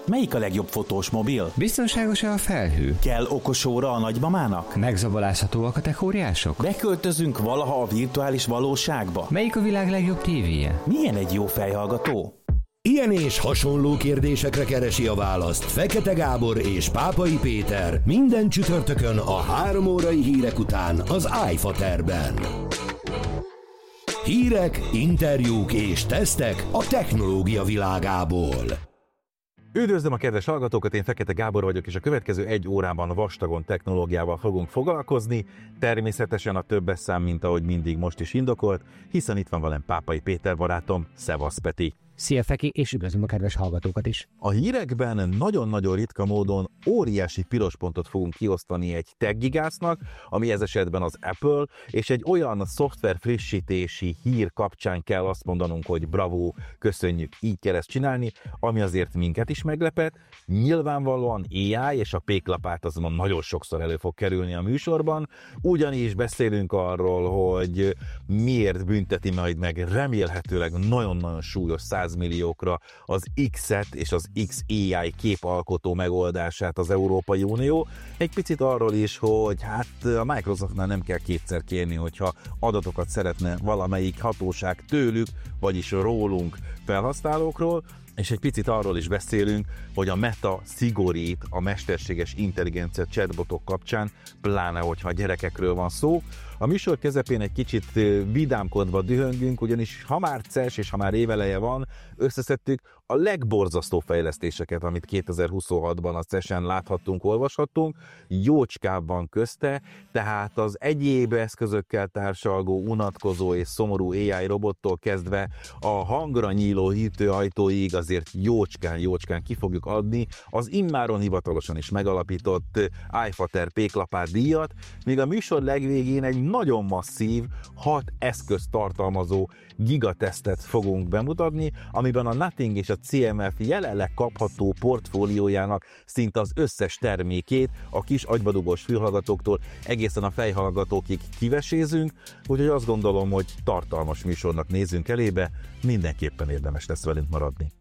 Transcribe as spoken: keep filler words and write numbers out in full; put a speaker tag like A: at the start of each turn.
A: Melyik a legjobb fotós mobil?
B: Biztonságos-e a felhő?
A: Kell okos óra a nagymamának?
B: Megzabolázhatóak a techóriások?
A: Beköltözünk valaha a virtuális valóságba?
B: Melyik a világ legjobb tévéje?
A: Milyen egy jó fejhallgató?
C: Ilyen és hasonló kérdésekre keresi a választ Fekete Gábor és Pápai Péter minden csütörtökön a három órai hírek után az iFaterben. Hírek, interjúk és tesztek a technológia világából.
D: Üdvözlöm a kedves hallgatókat, én Fekete Gábor vagyok, és a következő egy órában vastagon technológiával fogunk foglalkozni. Természetesen a többes szám, mint ahogy mindig most is indokolt, hiszen itt van velem Pápai Péter barátom. Szevasz, Peti!
E: Szia, Feki, és üdvözlöm a kedves hallgatókat is!
D: A hírekben nagyon-nagyon ritka módon óriási piros pontot fogunk kiosztani egy tech gigásznak, ami ez esetben az Apple, és egy olyan szoftver frissítési hír kapcsán kell azt mondanunk, hogy bravo, köszönjük, így kell ezt csinálni, ami azért minket is meglepett. Nyilvánvalóan á i és a péklapát azonban nagyon sokszor elő fog kerülni a műsorban, ugyanis beszélünk arról, hogy miért bünteti majd meg remélhetőleg nagyon-nagyon súlyos száz milliókra az X-et és az X á i képalkotó megoldását az Európai Unió. Egy picit arról is, hogy hát a Microsoftnál nem kell kétszer kérni, hogyha adatokat szeretne valamelyik hatóság tőlük, vagyis rólunk felhasználókról, és egy picit arról is beszélünk, hogy a Meta szigorít a mesterséges intelligencia chatbotok kapcsán, pláne hogyha a gyerekekről van szó. A műsor közepén egy kicsit vidámkodva dühöngünk, ugyanis ha már cé e es és ha már éveleje van, összeszedtük a legborzasztó fejlesztéseket, amit kétezer-huszonhatban a cé e es-en láthattunk, olvashattunk, jócskább van közte, tehát az egyéb eszközökkel társalgó, unatkozó és szomorú á i robottól kezdve a hangra nyíló hűtőajtóig azért jócskán-jócskán ki fogjuk adni az immáron hivatalosan is megalapított iFater péklapát díjat, míg a műsor legvégén egy nagyon masszív, hat eszközt tartalmazó gigatesztet fogunk bemutatni, amiben a Nothing és a cé em ef jelenleg kapható portfóliójának szinte az összes termékét, a kis agybadugós fülhallgatóktól egészen a fejhallgatókig kivesézünk, úgyhogy azt gondolom, hogy tartalmas műsornak nézzünk elébe, mindenképpen érdemes lesz velünk maradni.